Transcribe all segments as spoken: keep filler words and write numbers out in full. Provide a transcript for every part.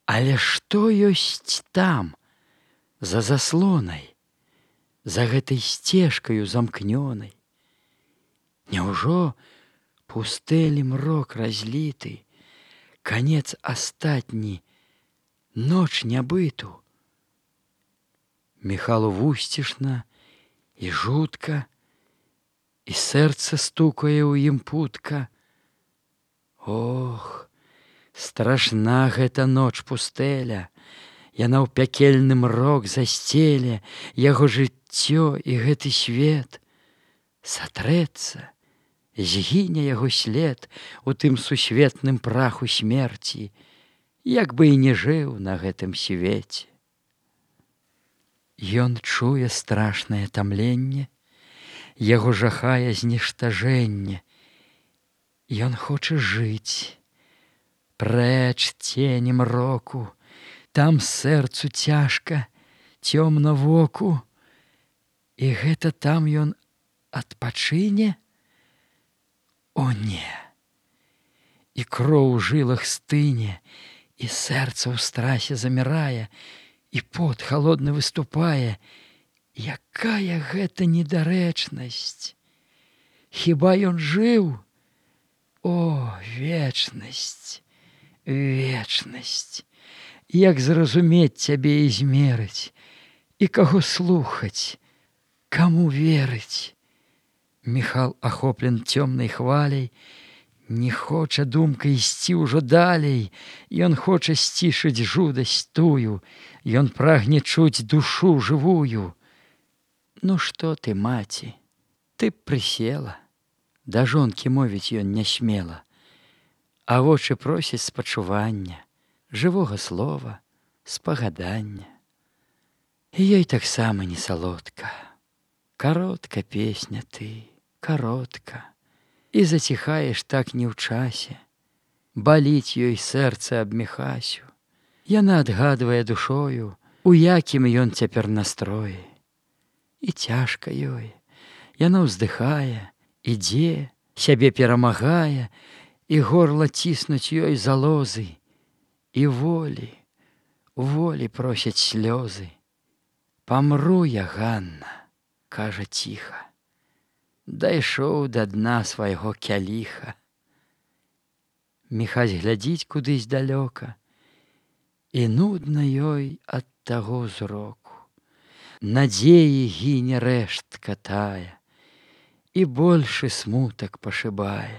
Але што ёсць там, за заслонай, за гэтай сцежкаю замкнёнай? Няўжо пустэлі мрок разліты, канец астатні, ноч нябыту? Міхалу вусцішна і жутка, і сэрца стукае ў ім путка. Ох, страшна гэта ноч пустэля, яна ў пякельны мрок засцеле яго жыццё і гэты свет. Сатрэцца, згіне яго след у тым сусветным праху смерці, як бы і не жыў на гэтым свеце. Ён чуе страшнае тамленне, яго жахае зніштажэнне. Ён хоча жыць, прэч цені мроку, там сэрцу цяжка, цёмна воку. І гэта там ён адпачыне? О не! І кроў у жылах стыне, і сэрца ў страсе замірае, і пот халодны выступае. Якая гэта недарэчнасць! Хіба ён жыў? О, вечнасць, вечнасць! Як зразумець цябе і змерыць, і каго слухаць, каму верыць? Міхал ахоплен цёмнай хваляй, не хоча думка ісці ўжо далей. Ён хоча сцішыць жудасць тую, ён прагне чуць душу жывую. Ну што ты, маці, ты б прысела. Да жонкі мовіць ён не смела, а вочы просяць спачування, жывога слова, спагадання. І ёй таксама не салодка. Каротка песня ты, каротка, і заціхаеш так не ў часе. Баліць ёй сэрца аб Міхасю. Яна адгадвае душою, у якім ён цяпер настроі. І цяжка ёй, яна ўздыхае, ідзе, сябе перамагае, і горла ціснуць ёй залозы. І волі, волі просяць слёзы. Памру я, Ганна, кажа ціха, дайшоў да дна свайго кяліха. Міхась глядзіць кудысь далёка, і нудна ёй ад таго зроку. Надзеі гіне рэштка тая, і большы смутак пашыбае.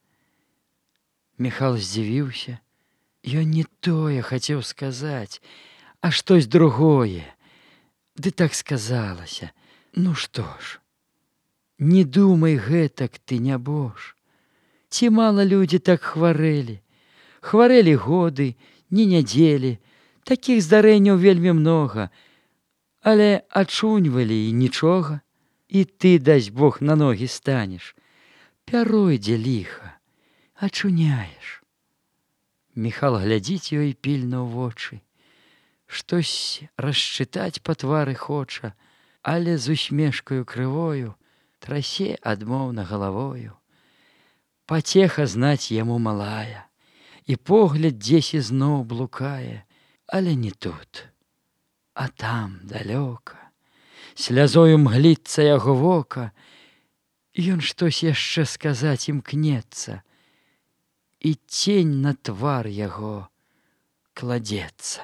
Міхал здзівіўся. Ён не тое хацеў сказаць, а штось другое. Ды так сказалася. Ну што ж, не думай гэтак ты, нябож. Ці мала людзі так хварэлі. Хварэлі годы, не нядзелі. Такіх здарэнняў вельмі многа. Але ачуньвалі і нічога. І ты, дасць Бог, на ногі станеш. Пяройдзе ліха, ачуняеш. Міхал глядзіць ёй пільна ў вочы. Штось расчытаць па твары хоча, але з усмешкаю крывою трасе адмоўна галавою. Пацеха знаць яму малая, і погляд дзесь ізноў блукае, але не тут, а там далёка. Слязою мгліцца яго вока, ён штось яшчэ сказаць імкнецца, і цень на твар яго кладзецца.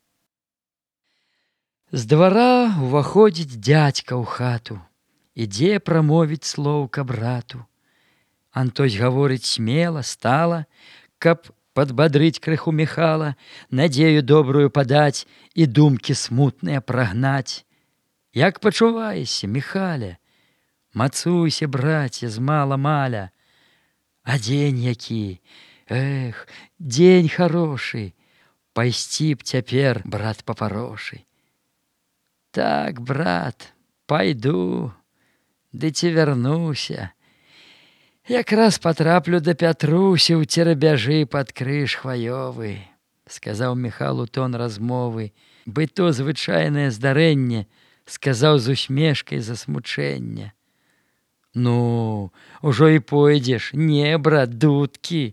З двара ўваходзіць дзядзька ў хату, ідзе прамовіць слоўка брату. Антось гаворыць смела, стала, каб падбадрыць крыху Міхала, надзею добрую падаць і думкі смутныя прагнаць. Як пачуваешся, Міхаля? Мацуйся, браце, з мала-маля. А дзень які? Эх, дзень харошы. Пайсці б цяпер, брат папарошы. Так, брат, пайду, ды ці вярнуся. Якраз патраплю да Пятрусі ў церабяжы пад крыж хваёвы, сказаў Міхал у тон размовы, бы то звычайнае здарэнне, сказаў з усмешкай засмучэння. Ну, ужо і пойдзеш, не, брат, дудкі,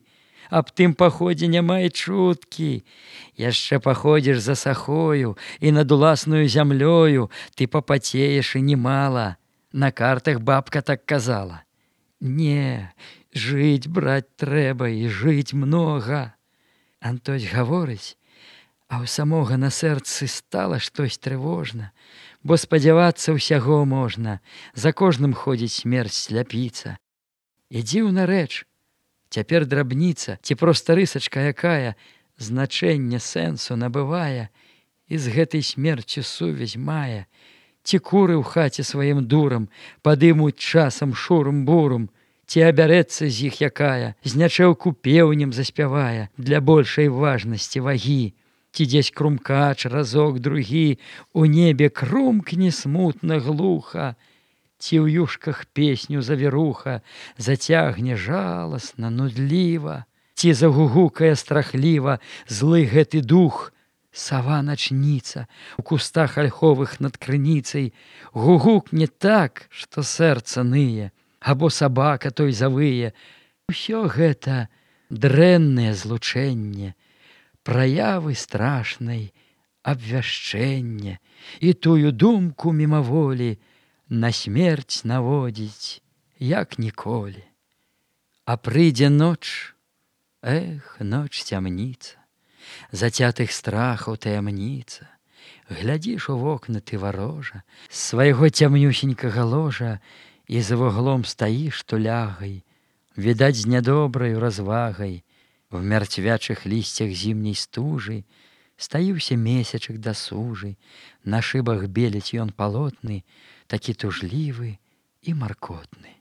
аб тым паходзе няма і чуткі. Яшчэ паходзіш за сахою, і над уласною зямлёю ты папацееш і немала. На картах бабка так казала. Не, жыць, браць, трэба, і жыць многа. Антось гаворыць, а ў самога на сэрцы стала штось трывожна, бо спадзявацца ўсяго можна, за кожным ходзіць смерць сляпіца. І дзіўна рэч, цяпер драбніца, ці проста рысачка якая, значэнне сэнсу набывае і з гэтай смерцю сувязь мае. Ці куры ў хаце сваім дурам падымуць часам шурум-бурум, ці абярэцца з іх якая, з нячэўку пеўнем заспявае для большай важнасці вагі, ці дзесь крумкач разок другі у небе крумкне смутна глуха, ці ў юшках песню завіруха зацягне жаласна, нудліва, ці загугукае страхліва злы гэты дух. Сава-начніца у кустах альховых над крыніцай гугукне так, што сэрца ные, або сабака той завые. Усё гэта дрэннае злучэнне, праявы страшнай абвяшчэння, і тую думку мімаволі на смерць наводзіць, як ніколі. А прыйдзе ноч, эх, ноч цямніца, зацятых страхаў таямніца. Глядзіш у вокны ты варожа, з свайго цямнюсенькага ложа, і за вуглом стаіш тулягай, відаць, з нядобраю развагай. В мярцвячых лісцях зімняй стужы стаіўся месячак дасужы, на шыбах беліць ён палотны, такі тужлівы і маркотны.